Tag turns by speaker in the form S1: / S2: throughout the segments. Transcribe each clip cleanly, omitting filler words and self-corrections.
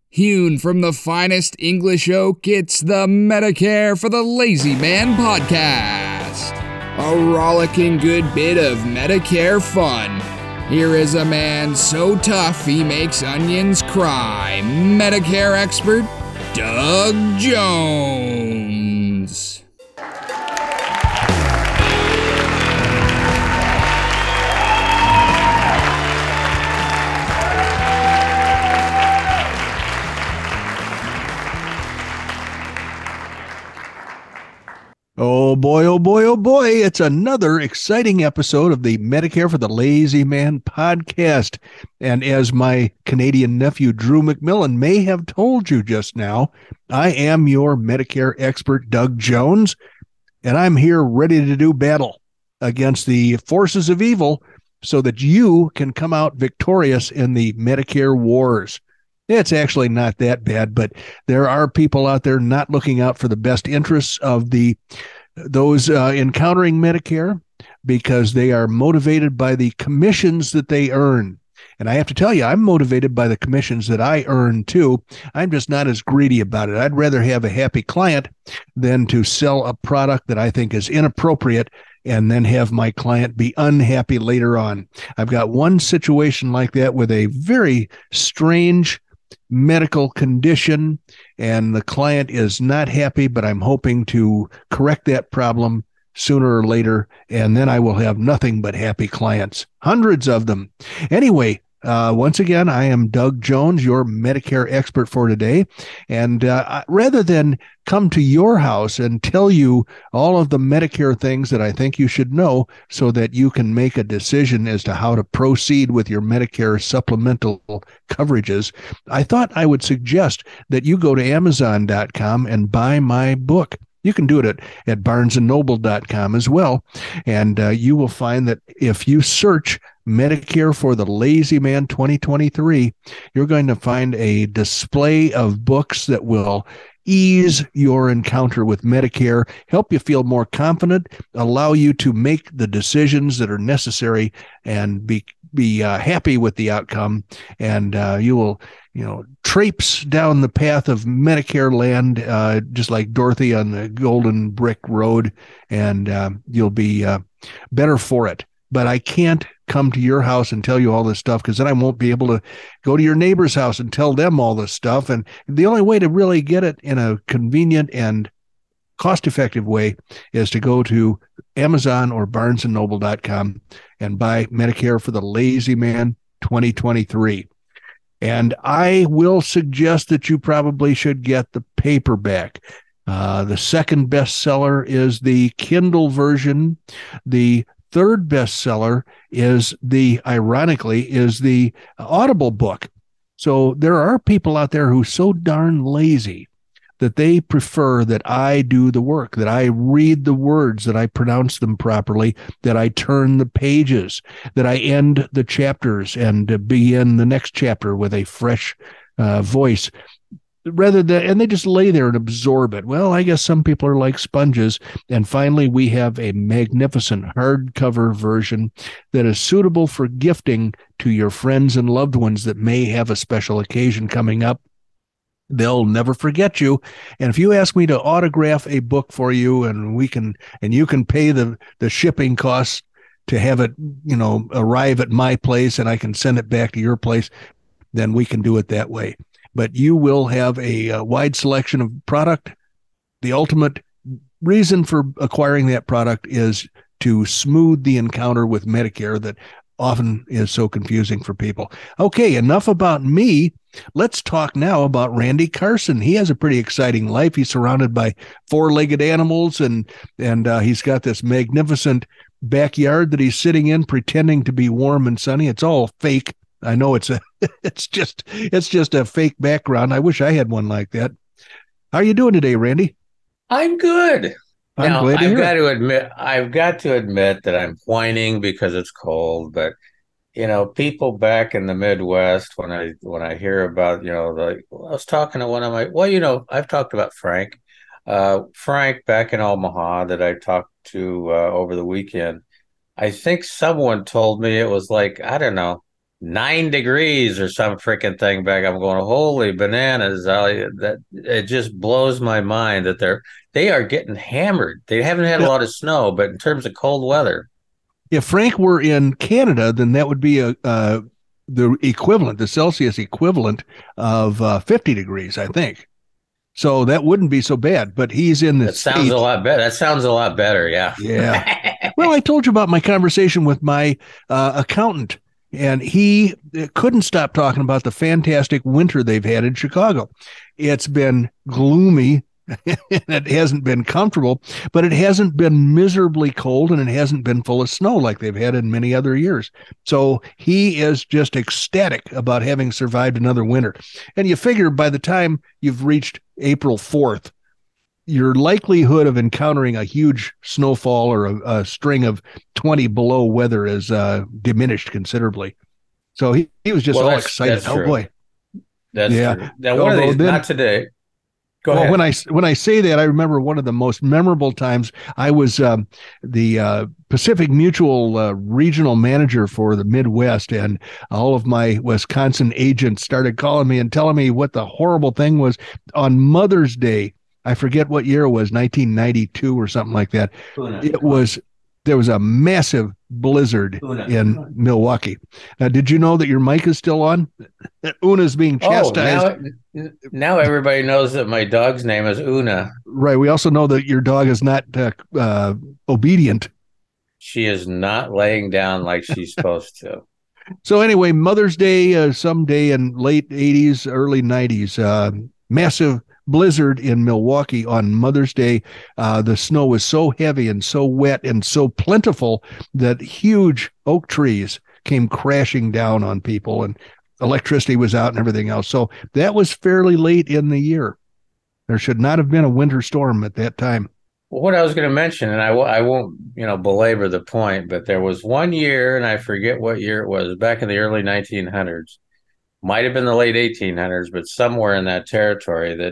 S1: Hewn from the finest English oak, it's the Medicare for the Lazy Man podcast. A rollicking good bit of Medicare fun. Here is a man so tough he makes onions cry. Medicare expert, Doug Jones.
S2: Oh boy, oh boy, oh boy. It's another exciting episode of the Medicare for the Lazy Man podcast. And as my Canadian nephew, Drew McMillan, may have told you just now, I am your Medicare expert, Doug Jones, and I'm here ready to do battle against the forces of evil so that you can come out victorious in the Medicare wars. It's actually not that bad, but there are people out there not looking out for the best interests of those encountering Medicare because they are motivated by the commissions that they earn. And I have to tell you, I'm motivated by the commissions that I earn too. I'm just not as greedy about it. I'd rather have a happy client than to sell a product that I think is inappropriate and then have my client be unhappy later on. I've got one situation like that with a very strange medical condition, and the client is not happy, but I'm hoping to correct that problem sooner or later, and then I will have nothing but happy clients, hundreds of them. Anyway, once again, I am Doug Jones, your Medicare expert for today. And rather than come to your house and tell you all of the Medicare things that I think you should know so that you can make a decision as to how to proceed with your Medicare supplemental coverages, I thought I would suggest that you go to Amazon.com and buy my book. You can do it at barnesandnoble.com as well. And you will find that if you search Medicare for the Lazy Man 2023, you're going to find a display of books that will ease your encounter with Medicare, help you feel more confident, allow you to make the decisions that are necessary, and be happy with the outcome. And you will traipse down the path of Medicare land, just like Dorothy on the golden brick road, and you'll be better for it. But I can't come to your house and tell you all this stuff because then I won't be able to go to your neighbor's house and tell them all this stuff. And the only way to really get it in a convenient and cost-effective way is to go to Amazon or barnesandnoble.com and buy Medicare for the Lazy Man 2023. And I will suggest that you probably should get the paperback. The second bestseller is the Kindle version. The third bestseller is ironically, the Audible book. So there are people out there who are so darn lazy that they prefer that I do the work, that I read the words, that I pronounce them properly, that I turn the pages, that I end the chapters and begin the next chapter with a fresh voice. And they just lay there and absorb it. Well, I guess some people are like sponges. And finally, we have a magnificent hardcover version that is suitable for gifting to your friends and loved ones that may have a special occasion coming up. They'll never forget you. And if you ask me to autograph a book for you and you can pay the shipping costs to have it, arrive at my place and I can send it back to your place, then we can do it that way. But you will have a wide selection of product. The ultimate reason for acquiring that product is to smooth the encounter with Medicare that often is so confusing for people. Okay, enough about me. Let's talk now about Randy Carson. He has a pretty exciting life. He's surrounded by four-legged animals, and he's got this magnificent backyard that he's sitting in, pretending to be warm and sunny. It's all fake. I know it's just a fake background. I wish I had one like that. How are you doing today, Randy?
S3: I'm good.
S2: I'm glad to hear it.
S3: I've got to admit that I'm whining because it's cold, but people back in the Midwest, when I hear about, I was talking to one of I've talked about Frank back in Omaha that I talked to over the weekend. I think someone told me it was like, I don't know, 9 degrees or some freaking thing back. I'm going, holy bananas! That it just blows my mind that they are getting hammered. They haven't had a lot of snow, but in terms of cold weather,
S2: if Frank were in Canada, then that would be the equivalent, the Celsius equivalent of 50 degrees, I think. So that wouldn't be so bad. But he's in the
S3: that sounds a lot better. That sounds a lot better. Yeah.
S2: Yeah. Well, I told you about my conversation with my accountant, and he couldn't stop talking about the fantastic winter they've had in Chicago. It's been gloomy. It hasn't been comfortable, but it hasn't been miserably cold, and it hasn't been full of snow like they've had in many other years. So he is just ecstatic about having survived another winter. And you figure by the time you've reached April 4th, your likelihood of encountering a huge snowfall or a string of 20 below weather is diminished considerably. So he was just all excited. Oh, boy.
S3: That's true. Now, one of these, not today. Go ahead.
S2: When I say that, I remember one of the most memorable times. I was the Pacific Mutual regional manager for the Midwest, and all of my Wisconsin agents started calling me and telling me what the horrible thing was on Mother's Day. I forget what year it was, 1992 or something like that. There was a massive blizzard in Milwaukee. Now, did you know that your mic is still on? Una's being chastised.
S3: Now everybody knows that my dog's name is Una.
S2: Right. We also know that your dog is not obedient.
S3: She is not laying down like she's supposed to.
S2: So anyway, Mother's Day, someday in late 80s, early 90s, massive blizzard in Milwaukee on Mother's Day. The snow was so heavy and so wet and so plentiful that huge oak trees came crashing down on people, and electricity was out and everything else. So that was fairly late in the year. There should not have been a winter storm at that time.
S3: Well, what I was going to mention, and I won't belabor the point, but there was one year, and I forget what year it was, back in the early 1900s, might have been the late 1800s, but somewhere in that territory, that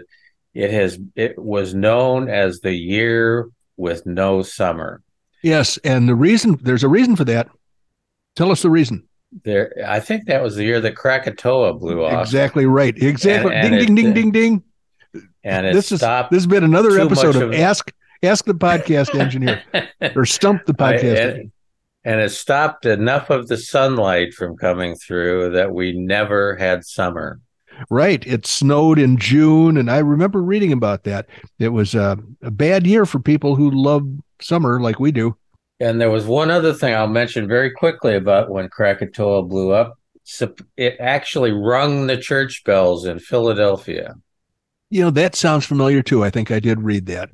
S3: it was known as the year with no summer.
S2: Yes, and there's a reason for that. Tell us the reason.
S3: I think that was the year that Krakatoa blew off.
S2: Exactly right. Exactly. Ding, ding, ding, ding.
S3: And
S2: this has been another episode of Ask the Podcast Engineer, or Stump the Podcast Engineer.
S3: And it stopped enough of the sunlight from coming through that we never had summer.
S2: Right. It snowed in June, and I remember reading about that. It was a bad year for people who love summer like we do.
S3: And there was one other thing I'll mention very quickly about when Krakatoa blew up. It actually rung the church bells in Philadelphia.
S2: That sounds familiar too. I think I did read that.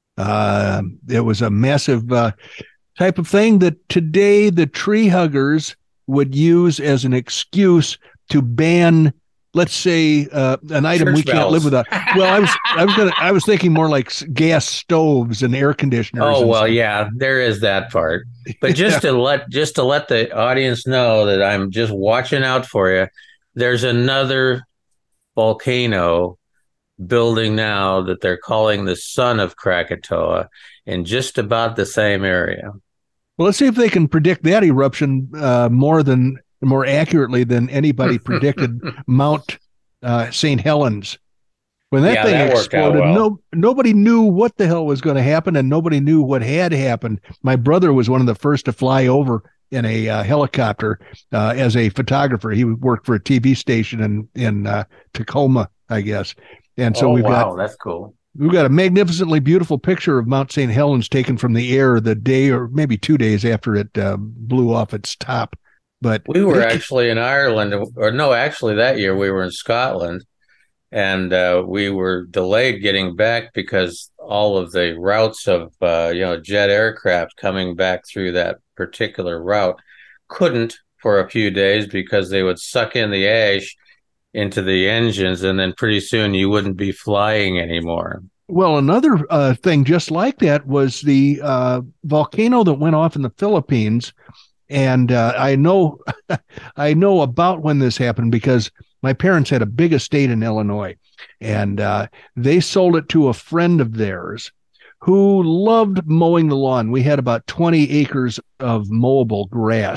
S2: It was a massive type of thing that today the tree huggers would use as an excuse to ban, let's say, an item we can't live without. Well, I was thinking more like gas stoves and air conditioners.
S3: Oh, well, yeah, there is that part. But just to let the audience know that I'm just watching out for you, there's another volcano building now that they're calling the Son of Krakatoa in just about the same area.
S2: Well, let's see if they can predict that eruption more accurately than anybody predicted Mount St. Helens. When that thing exploded, nobody knew what the hell was going to happen, and nobody knew what had happened. My brother was one of the first to fly over in a helicopter as a photographer. He worked for a TV station in Tacoma, I guess. And so
S3: that's cool.
S2: We've got a magnificently beautiful picture of Mount St. Helens taken from the air the day or maybe 2 days after it blew off its top. But
S3: we were actually in Ireland, or no, actually that year we were in Scotland, and we were delayed getting back because all of the routes of jet aircraft coming back through that particular route couldn't for a few days because they would suck in the ash into the engines, and then pretty soon you wouldn't be flying anymore.
S2: Well, another thing just like that was the volcano that went off in the Philippines. And I know about when this happened because my parents had a big estate in Illinois, and they sold it to a friend of theirs who loved mowing the lawn. We had about 20 acres of mowable grass,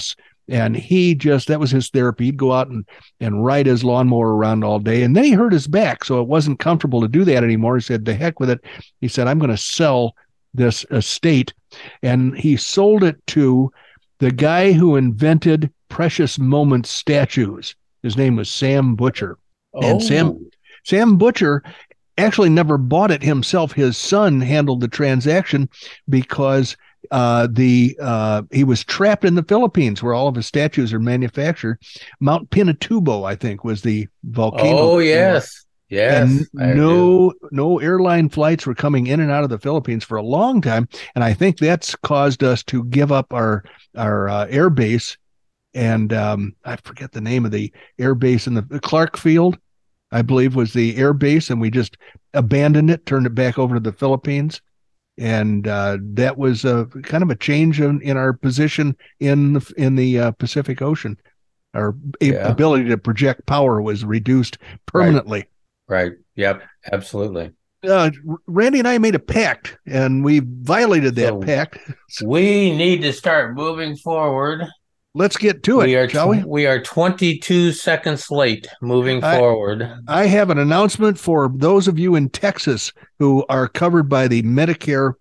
S2: And that was his therapy. He'd go out and ride his lawnmower around all day. And then he hurt his back, so it wasn't comfortable to do that anymore. He said, the heck with it. He said, I'm going to sell this estate. And he sold it to the guy who invented Precious Moments statues. His name was Sam Butcher. And Sam Butcher actually never bought it himself. His son handled the transaction because he was trapped in the Philippines, where all of his statues are manufactured. Mount Pinatubo, I think, was the volcano.
S3: Oh, yes. Yes.
S2: And no airline flights were coming in and out of the Philippines for a long time. And I think that's caused us to give up our air base. And I forget the name of the air base in the Clark Field, I believe, was the air base. And we just abandoned it, turned it back over to the Philippines. And that was kind of a change in our position in the Pacific Ocean. Our ability to project power was reduced permanently.
S3: Right. Yep. Absolutely.
S2: Randy and I made a pact, and we violated that pact.
S3: We need to start moving forward.
S2: Let's get to it, shall we?
S3: We are 22 seconds late moving forward.
S2: I have an announcement for those of you in Texas who are covered by the Medicare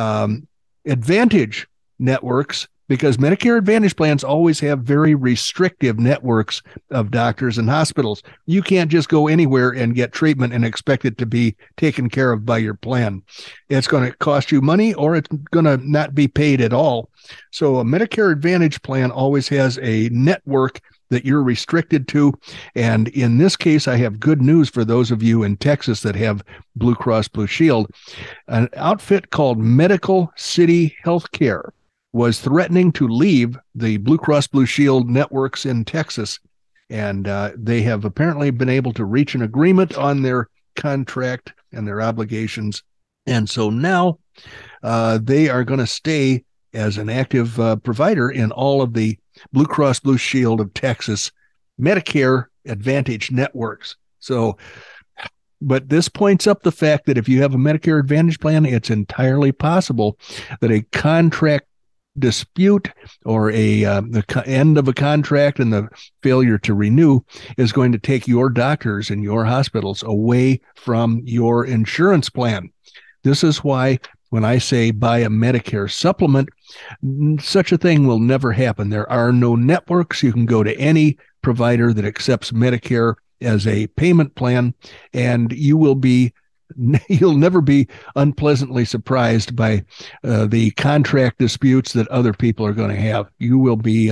S2: Advantage networks, because Medicare Advantage plans always have very restrictive networks of doctors and hospitals. You can't just go anywhere and get treatment and expect it to be taken care of by your plan. It's going to cost you money, or it's going to not be paid at all. So a Medicare Advantage plan always has a network that you're restricted to. And in this case, I have good news for those of you in Texas that have Blue Cross Blue Shield. An outfit called Medical City Healthcare was threatening to leave the Blue Cross Blue Shield networks in Texas. And they have apparently been able to reach an agreement on their contract and their obligations. And so now they are going to stay as an active provider in all of the Blue Cross Blue Shield of Texas Medicare Advantage networks. So, but this points up the fact that if you have a Medicare Advantage plan, it's entirely possible that a contract dispute or the end of a contract and the failure to renew is going to take your doctors and your hospitals away from your insurance plan. This is why when I say buy a Medicare supplement, such a thing will never happen. There are no networks. You can go to any provider that accepts Medicare as a payment plan, and you'll never be unpleasantly surprised by the contract disputes that other people are going to have. You will be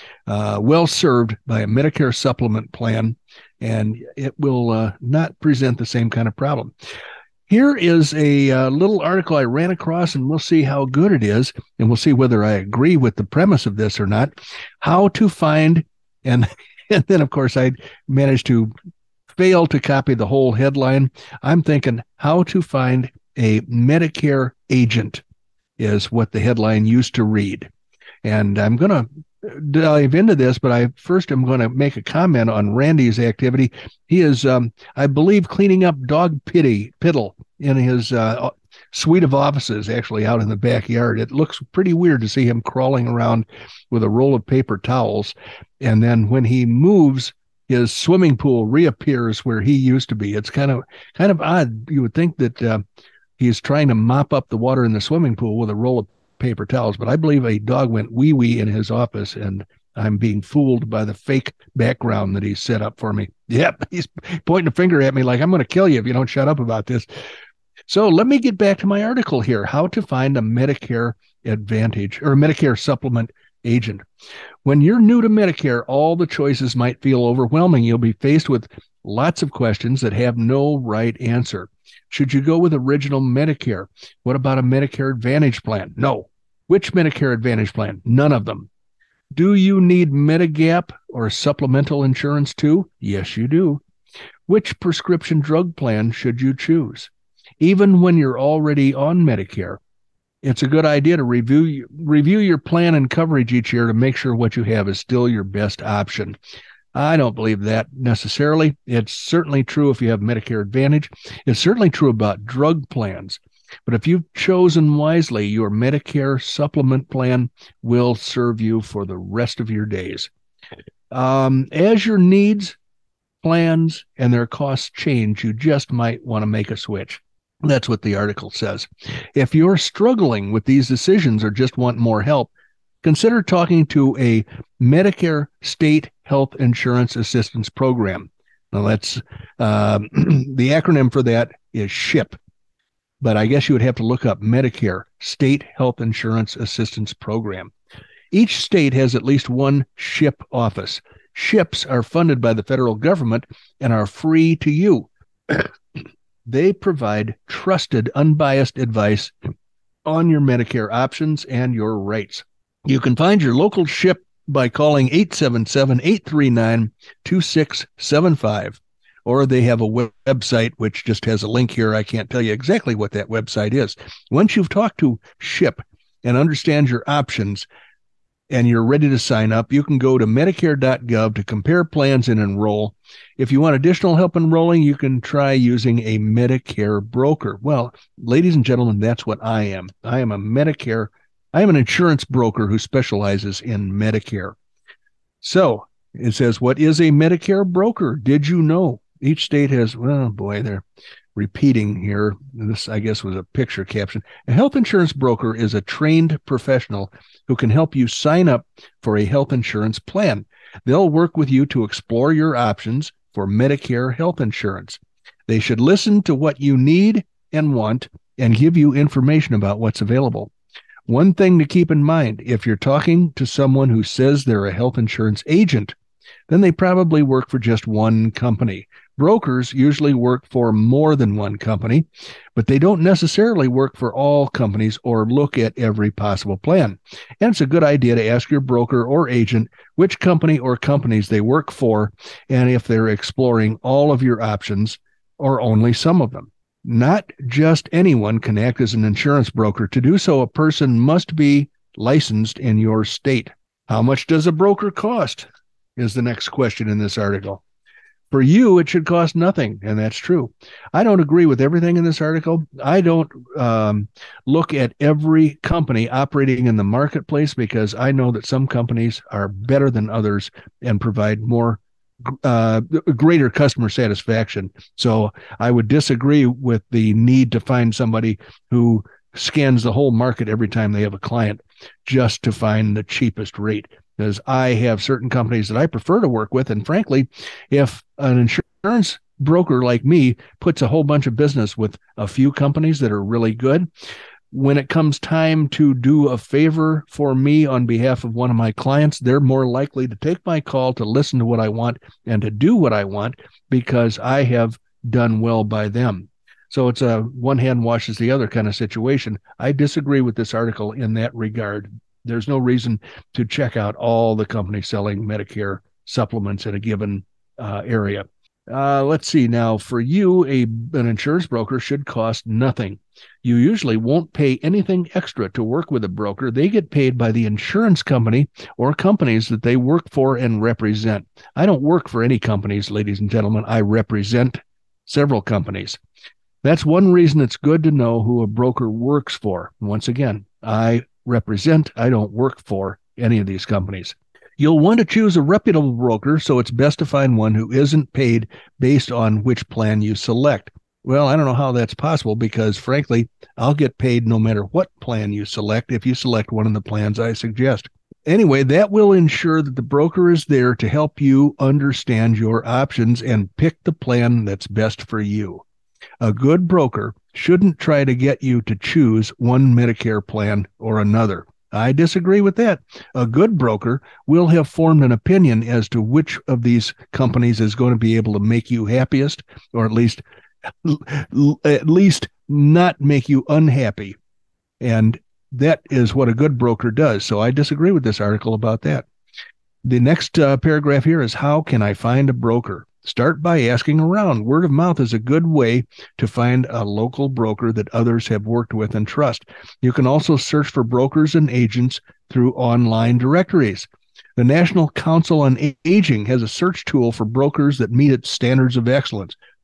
S2: well served by a Medicare supplement plan, and it will not present the same kind of problem. Here is a little article I ran across, and we'll see how good it is, and we'll see whether I agree with the premise of this or not. How to find, and then, of course, I managed to fail to copy the whole headline. I'm thinking how to find a Medicare agent is what the headline used to read. And I'm going to dive into this, but I'm going to make a comment on Randy's activity. He is, I believe, cleaning up dog piddle in his suite of offices, actually out in the backyard. It looks pretty weird to see him crawling around with a roll of paper towels. And then when he moves, his swimming pool reappears where he used to be. It's kind of odd. You would think that he's trying to mop up the water in the swimming pool with a roll of paper towels, but I believe a dog went wee-wee in his office, and I'm being fooled by the fake background that he's set up for me. Yep, he's pointing a finger at me like, I'm going to kill you if you don't shut up about this. So let me get back to my article here, how to find a Medicare Advantage or a Medicare supplement agent. When you're new to Medicare, all the choices might feel overwhelming. You'll be faced with lots of questions that have no right answer. Should you go with original Medicare? What about a Medicare Advantage plan? No. Which Medicare Advantage plan? None of them. Do you need Medigap or supplemental insurance too? Yes, you do. Which prescription drug plan should you choose? Even when you're already on Medicare, it's a good idea to review your plan and coverage each year to make sure what you have is still your best option. I don't believe that necessarily. It's certainly true if you have Medicare Advantage. It's certainly true about drug plans. But if you've chosen wisely, your Medicare supplement plan will serve you for the rest of your days. As your needs, plans, and their costs change, you just might want to make a switch. That's what the article says. If you're struggling with these decisions or just want more help, consider talking to a Medicare State Health Insurance Assistance Program. Now, that's the acronym for that is SHIP. But I guess you would have to look up Medicare State Health Insurance Assistance Program. Each state has at least one SHIP office. SHIPs are funded by the federal government and are free to you. They provide trusted, unbiased advice on your Medicare options and your rights. You can find your local SHIP by calling 877-839-2675. Or they have a website which just has a link here. I can't tell you exactly what that website is. Once you've talked to SHIP and understand your options and you're ready to sign up, you can go to Medicare.gov to compare plans and enroll. If you want additional help enrolling, you can try using a Medicare broker. Well, ladies and gentlemen, that's what I am. I am an insurance broker who specializes in Medicare. So it says, what is a Medicare broker? Did you know? Each state has, well, boy, they're repeating here. This, I guess, was a picture caption. A health insurance broker is a trained professional who can help you sign up for a health insurance plan. They'll work with you to explore your options for Medicare health insurance. They should listen to what you need and want and give you information about what's available. One thing to keep in mind, if you're talking to someone who says they're a health insurance agent, then they probably work for just one company. Brokers usually work for more than one company, but they don't necessarily work for all companies or look at every possible plan. And it's a good idea to ask your broker or agent which company or companies they work for and if they're exploring all of your options or only some of them. Not just anyone can act as an insurance broker. To do so, a person must be licensed in your state. How much does a broker cost? Is the next question in this article. For you, it should cost nothing, and that's true. I don't agree with everything in this article. I don't look at every company operating in the marketplace because I know that some companies are better than others and provide greater customer satisfaction. So I would disagree with the need to find somebody who scans the whole market every time they have a client just to find the cheapest rate. Because I have certain companies that I prefer to work with. And frankly, if an insurance broker like me puts a whole bunch of business with a few companies that are really good, when it comes time to do a favor for me on behalf of one of my clients, they're more likely to take my call, to listen to what I want, and to do what I want because I have done well by them. So it's a one hand washes the other kind of situation. I disagree with this article in that regard. There's no reason to check out all the companies selling Medicare supplements in a given area. Let's see. Now, for you, an insurance broker should cost nothing. You usually won't pay anything extra to work with a broker. They get paid by the insurance company or companies that they work for and represent. I don't work for any companies, ladies and gentlemen. I represent several companies. That's one reason it's good to know who a broker works for. Once again, I don't work for any of these companies. You'll want to choose a reputable broker, so it's best to find one who isn't paid based on which plan you select. Well, I don't know how that's possible because, frankly, I'll get paid no matter what plan you select if you select one of the plans I suggest. Anyway, that will ensure that the broker is there to help you understand your options and pick the plan that's best for you. A good broker shouldn't try to get you to choose one Medicare plan or another. I disagree with that. A good broker will have formed an opinion as to which of these companies is going to be able to make you happiest, or at least not make you unhappy. And that is what a good broker does. So I disagree with this article about that. The next paragraph here is, how can I find a broker? Start by asking around. Word of mouth is a good way to find a local broker that others have worked with and trust. You can also search for brokers and agents through online directories. The National Council on Aging has a search tool for brokers that meet its standards of excellence.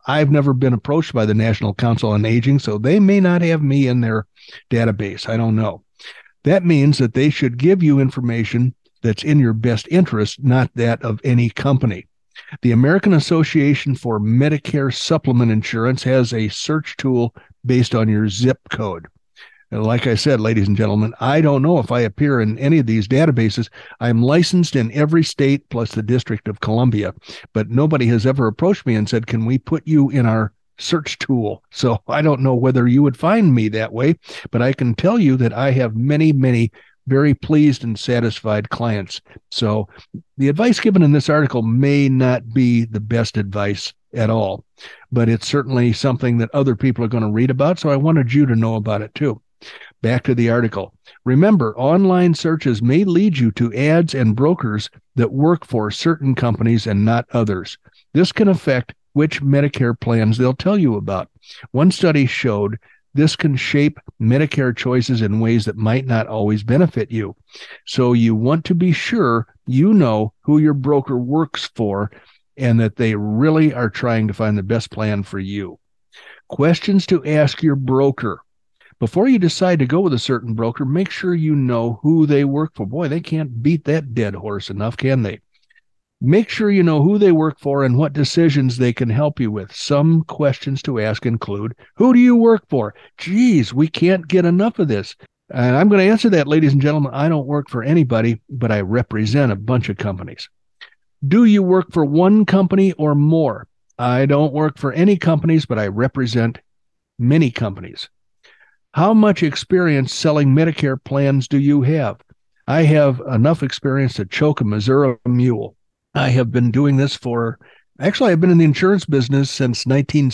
S2: I've never been approached by the National Council on Aging, so they may not have me in their database. I don't know. That means that they should give you information that's in your best interest, not that of any company. The American Association for Medicare Supplement Insurance has a search tool based on your zip code. And like I said, ladies and gentlemen, I don't know if I appear in any of these databases. I'm licensed in every state plus the District of Columbia, but nobody has ever approached me and said, can we put you in our search tool? So I don't know whether you would find me that way, but I can tell you that I have many, many very pleased and satisfied clients. So the advice given in this article may not be the best advice at all, but it's certainly something that other people are going to read about. So I wanted you to know about it too. Back to the article. Remember, online searches may lead you to ads and brokers that work for certain companies and not others. This can affect which Medicare plans they'll tell you about. One study showed this can shape Medicare choices in ways that might not always benefit you. So you want to be sure you know who your broker works for and that they really are trying to find the best plan for you. Questions to ask your broker. Before you decide to go with a certain broker, make sure you know who they work for. Boy, they can't beat that dead horse enough, can they? Make sure you know who they work for and what decisions they can help you with. Some questions to ask include, who do you work for? Geez, we can't get enough of this. And I'm going to answer that, ladies and gentlemen. I don't work for anybody, but I represent a bunch of companies. Do you work for one company or more? I don't work for any companies, but I represent many companies. How much experience selling Medicare plans do you have? I have enough experience to choke a Missouri mule. I have been doing this I've been in the insurance business since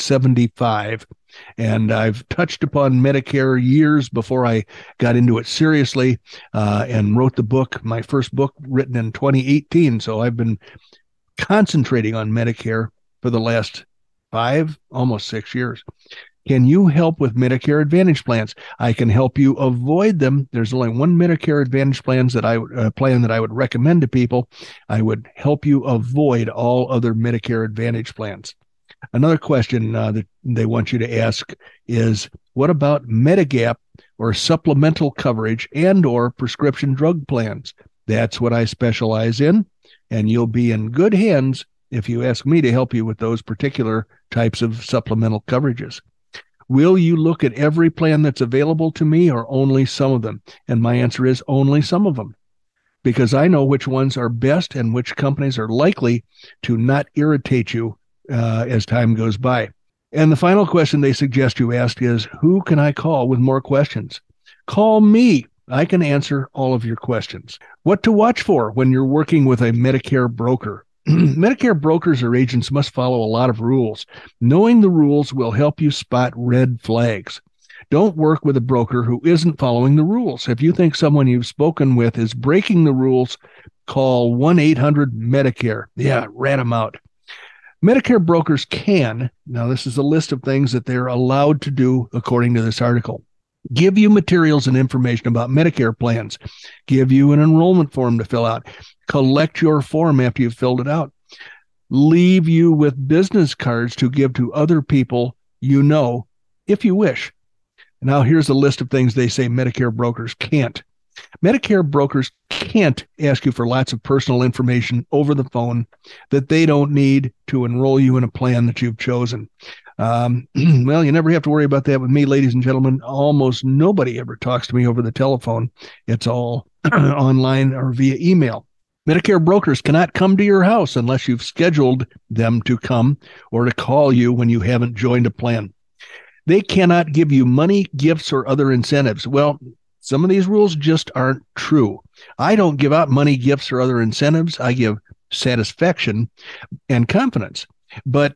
S2: 1975, and I've touched upon Medicare years before I got into it seriously and wrote the book, my first book written in 2018. So I've been concentrating on Medicare for the last 5, almost 6 years. Can you help with Medicare Advantage plans? I can help you avoid them. There's only one Medicare Advantage plan that I would recommend to people. I would help you avoid all other Medicare Advantage plans. Another question that they want you to ask is, what about Medigap or supplemental coverage and or prescription drug plans? That's what I specialize in, and you'll be in good hands if you ask me to help you with those particular types of supplemental coverages. Will you look at every plan that's available to me or only some of them? And my answer is only some of them, because I know which ones are best and which companies are likely to not irritate you as time goes by. And the final question they suggest you ask is, who can I call with more questions? Call me. I can answer all of your questions. What to watch for when you're working with a Medicare broker? Medicare brokers or agents must follow a lot of rules. Knowing the rules will help you spot red flags. Don't work with a broker who isn't following the rules. If you think someone you've spoken with is breaking the rules, call 1-800-MEDICARE. Yeah, rat them out. Medicare brokers can, now this is a list of things that they're allowed to do according to this article, give you materials and information about Medicare plans, give you an enrollment form to fill out, collect your form after you've filled it out, leave you with business cards to give to other people you know, if you wish. Now, here's a list of things they say Medicare brokers can't. Medicare brokers can't ask you for lots of personal information over the phone that they don't need to enroll you in a plan that you've chosen. Well, you never have to worry about that with me, ladies and gentlemen. Almost nobody ever talks to me over the telephone. It's all online or via email. Medicare brokers cannot come to your house unless you've scheduled them to come or to call you when you haven't joined a plan. They cannot give you money, gifts, or other incentives. Well, some of these rules just aren't true. I don't give out money, gifts, or other incentives. I give satisfaction and confidence. But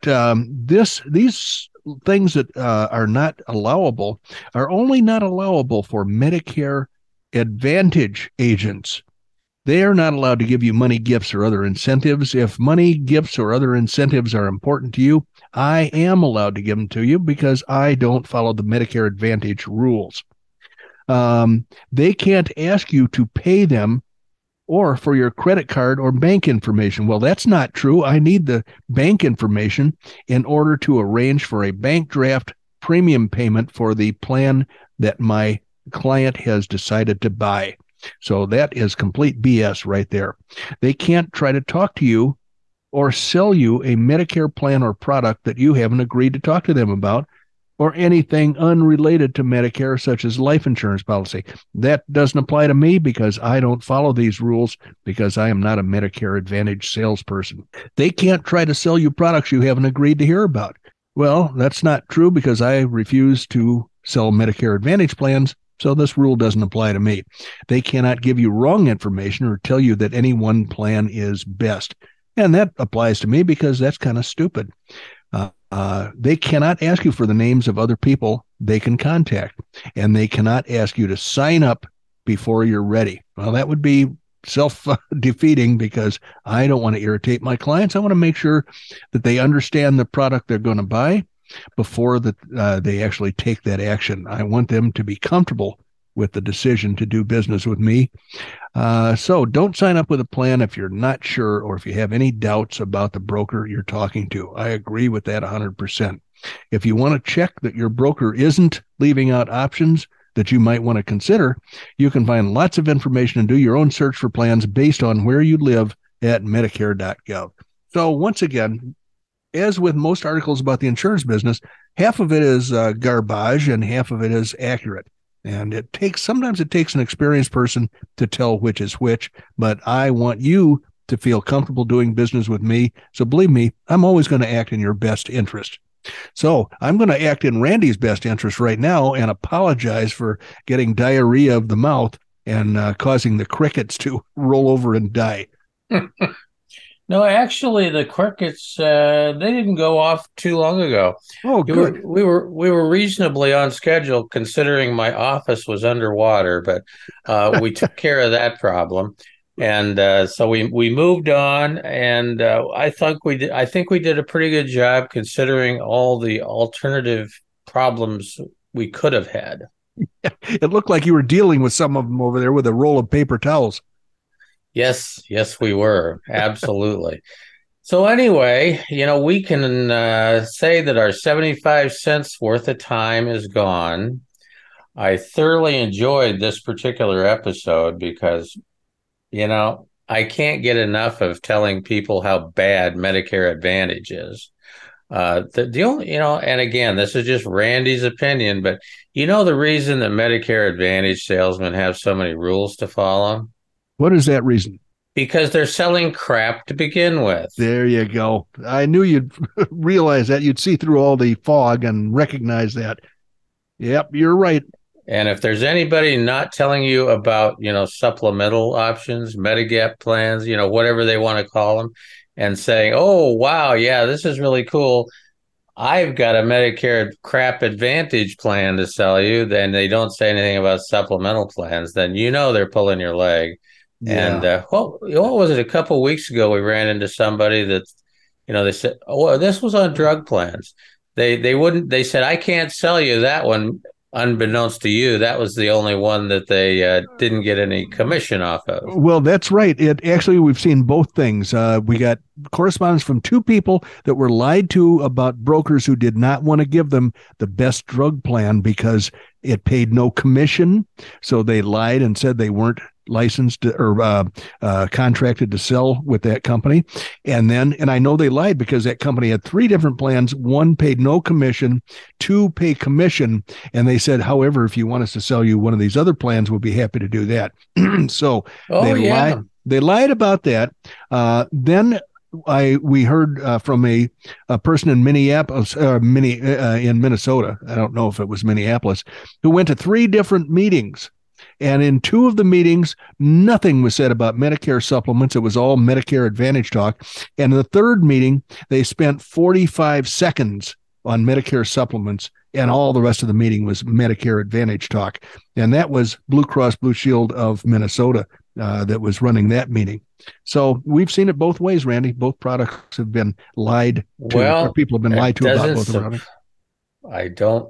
S2: these things that are not allowable are only not allowable for Medicare Advantage agents. They are not allowed to give you money, gifts, or other incentives. If money, gifts, or other incentives are important to you, I am allowed to give them to you because I don't follow the Medicare Advantage rules. They can't ask you to pay them or for your credit card or bank information. Well, that's not true. I need the bank information in order to arrange for a bank draft premium payment for the plan that my client has decided to buy. So that is complete BS right there. They can't try to talk to you or sell you a Medicare plan or product that you haven't agreed to talk to them about, or anything unrelated to Medicare, such as life insurance policy. That doesn't apply to me because I don't follow these rules because I am not a Medicare Advantage salesperson. They can't try to sell you products you haven't agreed to hear about. Well, that's not true because I refuse to sell Medicare Advantage plans, so this rule doesn't apply to me. They cannot give you wrong information or tell you that any one plan is best. And that applies to me because that's kind of stupid. They cannot ask you for the names of other people they can contact, and they cannot ask you to sign up before you're ready. Well, that would be self-defeating because I don't want to irritate my clients. I want to make sure that they understand the product they're going to buy before they actually take that action. I want them to be comfortable with the decision to do business with me. So don't sign up with a plan if you're not sure or if you have any doubts about the broker you're talking to. I agree with that 100%. If you want to check that your broker isn't leaving out options that you might want to consider, you can find lots of information and do your own search for plans based on where you live at Medicare.gov. So once again, as with most articles about the insurance business, half of it is garbage and half of it is accurate. And sometimes it takes an experienced person to tell which is which, but I want you to feel comfortable doing business with me. So believe me, I'm always going to act in your best interest. So I'm going to act in Randy's best interest right now and apologize for getting diarrhea of the mouth and causing the crickets to roll over and die.
S3: No, actually, the crickets they didn't go off too long ago.
S2: Oh, good.
S3: We were reasonably on schedule considering my office was underwater, but we took care of that problem, and so we moved on. And I think we did a pretty good job considering all the alternative problems we could have had.
S2: It looked like you were dealing with some of them over there with a roll of paper towels.
S3: Yes, we were. Absolutely. So anyway, we can say that our 75 cents worth of time is gone. I thoroughly enjoyed this particular episode because, I can't get enough of telling people how bad Medicare Advantage is. The only, and again, this is just Randy's opinion, but the reason that Medicare Advantage salesmen have so many rules to follow?
S2: What is that reason?
S3: Because they're selling crap to begin with.
S2: There you go. I knew you'd realize that. You'd see through all the fog and recognize that. Yep, you're right.
S3: And if there's anybody not telling you about, supplemental options, Medigap plans, whatever they want to call them, and saying, oh, wow, yeah, this is really cool. I've got a Medicare crap Advantage plan to sell you, then they don't say anything about supplemental plans, then they're pulling your leg. Yeah. And what was it? A couple of weeks ago, we ran into somebody that, they said, "Oh, this was on drug plans." They said, "I can't sell you that one." Unbeknownst to you, that was the only one that they didn't get any commission off of.
S2: Well, that's right. We've seen both things. We got correspondence from two people that were lied to about brokers who did not want to give them the best drug plan because it paid no commission. So they lied and said they weren't licensed or contracted to sell with that company. And I know they lied because that company had three different plans. One paid no commission, two pay commission. And they said, however, if you want us to sell you one of these other plans, we'll be happy to do that. So they lied about that. Then we heard from a person in Minneapolis, in Minnesota. I don't know if it was Minneapolis, who went to three different meetings. And in two of the meetings, nothing was said about Medicare supplements. It was all Medicare Advantage talk. And in the third meeting, they spent 45 seconds on Medicare supplements, and all the rest of the meeting was Medicare Advantage talk. And that was Blue Cross Blue Shield of Minnesota that was running that meeting. So we've seen it both ways, Randy. Both products have been lied to, or people have been lied to about both of them.
S3: I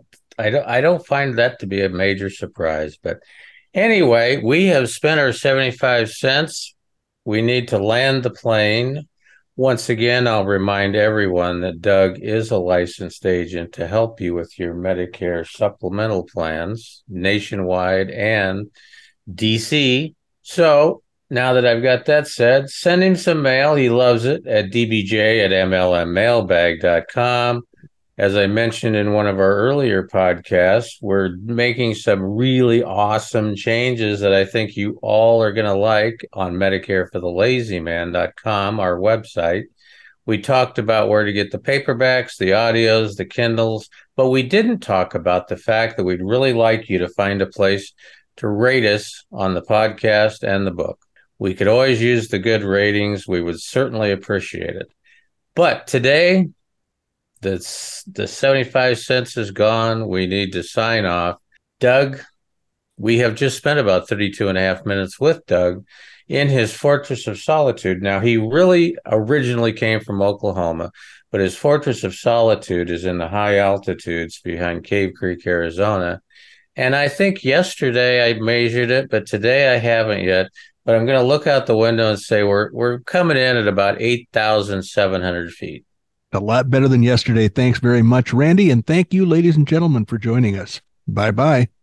S3: don't find that to be a major surprise, but anyway, we have spent our 75 cents. We need to land the plane. Once again, I'll remind everyone that Doug is a licensed agent to help you with your Medicare supplemental plans nationwide and DC. So now that I've got that said, send him some mail. He loves it at dbj@mlmmailbag.com. As I mentioned in one of our earlier podcasts, we're making some really awesome changes that I think you all are going to like on MedicareForTheLazyMan.com, our website. We talked about where to get the paperbacks, the audios, the Kindles, but we didn't talk about the fact that we'd really like you to find a place to rate us on the podcast and the book. We could always use the good ratings. We would certainly appreciate it. But today, the 75 cents is gone. We need to sign off. Doug, we have just spent about 32 and a half minutes with Doug in his Fortress of Solitude. Now, he really originally came from Oklahoma, but his Fortress of Solitude is in the high altitudes behind Cave Creek, Arizona. And I think yesterday I measured it, but today I haven't yet. But I'm going to look out the window and say we're coming in at about 8,700 feet.
S2: A lot better than yesterday. Thanks very much, Randy. And thank you, ladies and gentlemen, for joining us. Bye-bye.